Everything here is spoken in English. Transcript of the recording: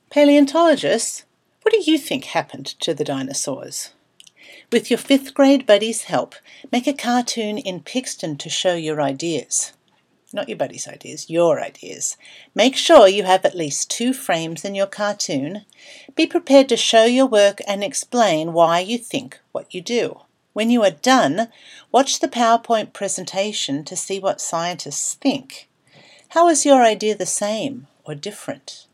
Paleontologists, what do you think happened to the dinosaurs? With your 5th grade buddy's help, make a cartoon in Pixton to show your ideas. Not your buddy's ideas, your ideas. Make sure you have at least 2 frames in your cartoon. Be prepared to show your work and explain why you think what you do. When you are done, watch the PowerPoint presentation to see what scientists think. How is your idea the same or different?